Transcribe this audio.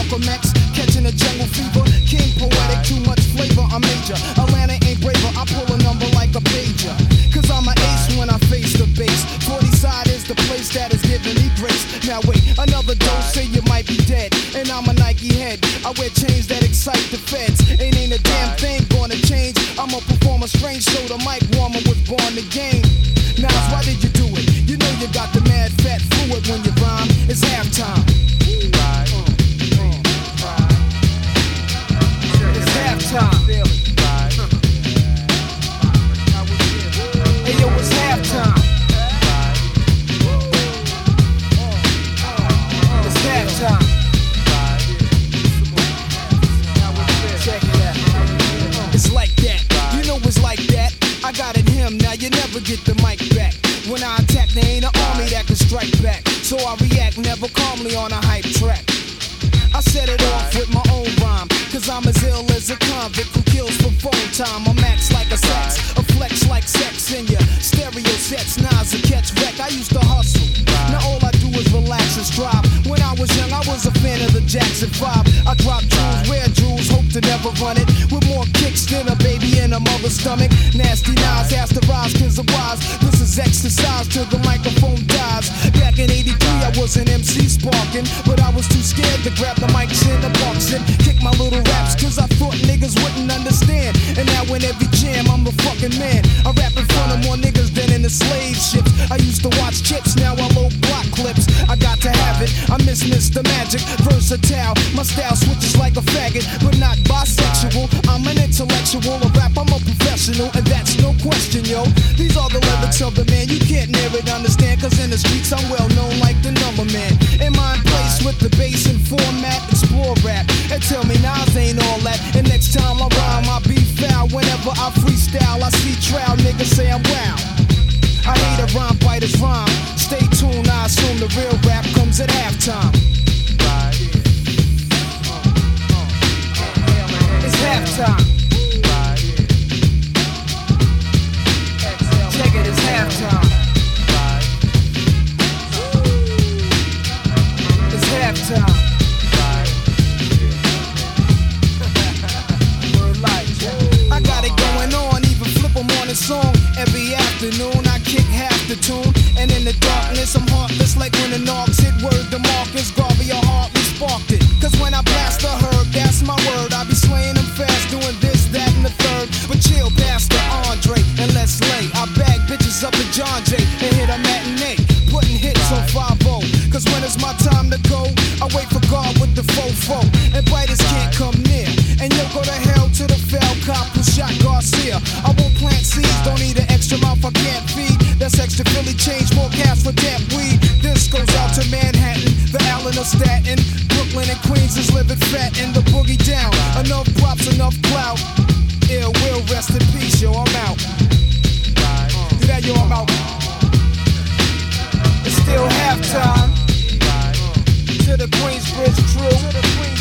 Malcolm X, catching a jungle fever. King poetic, too much flavor, I'm major. Atlanta ain't braver, I pull a number like a pager. Cause I'm an ace when I face the base. 40 side is the place that is giving me grace. Now wait, another dose, say you might be dead. And I'm a Nike head, I wear chains that excite the feds. Ain't a damn thing gonna change. I'm a performer strange, so the mic warmer was born to game. Now why did you do it? You know you got the mad fat fluid when you rhyme. It's halftime. It's halftime. Hey yo, it's halftime. It's halftime. Check it out. It's like that. You know it's like that. I got it him, now you never get the mic back. When I attack, there ain't an army that can strike back. So I react never calmly on a hype track. I set it off with my own rhyme, cause I'm as ill as a convict who kills for phone time. I'm max like a sax, a flex like sex in your stereo sets. Nas a catch wreck, I used to hustle. Now all I do is relax and strive. When I was young, I was a fan of the Jackson 5. I drop jewels, wear jewels, hope to never run it. With more kicks than a baby in a mother's stomach. Nasty Nas has to rise cause of wise. This is exercise till the microphone dies. Back in 83, I was an MC sparking, but I was too scared to grab the mics in the box and kick my little raps cause I thought niggas wouldn't understand. And now in every jam, I'm the fucking man. I rap in front of more niggas than in the slave ships. I used to watch chips, now I load block clips. I got to have it, I miss Mr. Magic, versatile. My style switches like a faggot, but not bisexual. I'm an intellectual, a rap, I'm a professional, and that's no question, yo. These are the lyrics of the man, you can't near it, understand, cause in the streets I'm well known like the number man. In my place with the bass and format, explore rap, and tell me Nas ain't all that. And next time I rhyme, I'll be foul. Whenever I freestyle, I see trial, niggas say I'm wow. I hate a rhyme, biters rhyme. Stay tuned, I assume the real rap comes at halftime. It's halftime. Check it, it's halftime. It's halftime. I got it going on, even flip 'em on a song. Every afternoon I kick half the tune, and in the darkness I'm heartless like when the knocks hit. Word to Marcus Garvey, I hardly sparked it. Cause when I blast a herb, that's my word. I be slaying them fast, doing this, that, and the third. But chill, Pastor Andre, and let's lay. I bag bitches up in John Jay and hit a matinee, putting hits on 5-0. Cause when it's my time to go, I wait for God with the fofo, and biters can't come near. And yo, go to hell to the fell cop who shot Garcia. I won't plant seeds, don't need an extra mouth I can't feed. That's extra Philly change, more cash for damn weed. This goes out to Manhattan, the Allen of Staten. Brooklyn and Queens is living fat in the boogie down. Enough props, enough clout. Ill will, rest in peace, yo, I'm out. Do that, yo, I'm out. It's still halftime. To the Queensbridge crew.